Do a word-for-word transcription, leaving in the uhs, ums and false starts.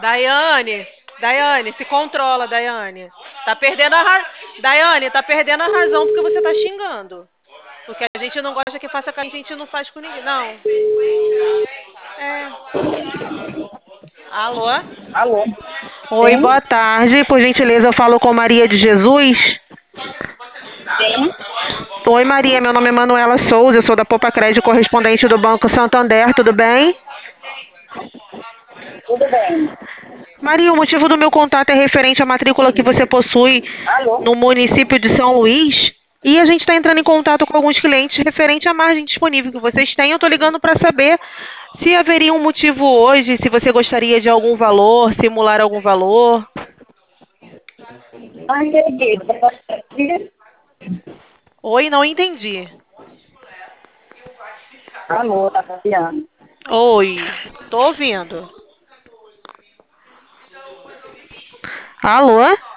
Daiane, Daiane, se controla, Daiane. Tá perdendo a ra... Daiane, tá perdendo a razão porque você tá xingando. Porque a gente não gosta que faça com a gente, a gente não faz com ninguém. Não. É. Alô? Alô? Oi, Sim? boa tarde. Por gentileza, eu falo com Maria de Jesus. Sim? Oi, Maria. Meu nome é Manuela Souza. Eu sou da Poupa Crédito, correspondente do Banco Santander. Tudo bem? Tudo bem. Maria, o motivo do meu contato é referente à matrícula que você possui Alô? no município de São Luís. E a gente está entrando em contato com alguns clientes referente à margem disponível que vocês têm. Eu estou ligando para saber se haveria um motivo hoje, se você gostaria de algum valor, simular algum valor. Não entendi. Oi, não entendi. Alô, tá Fabiano. Oi, tô ouvindo. Alô?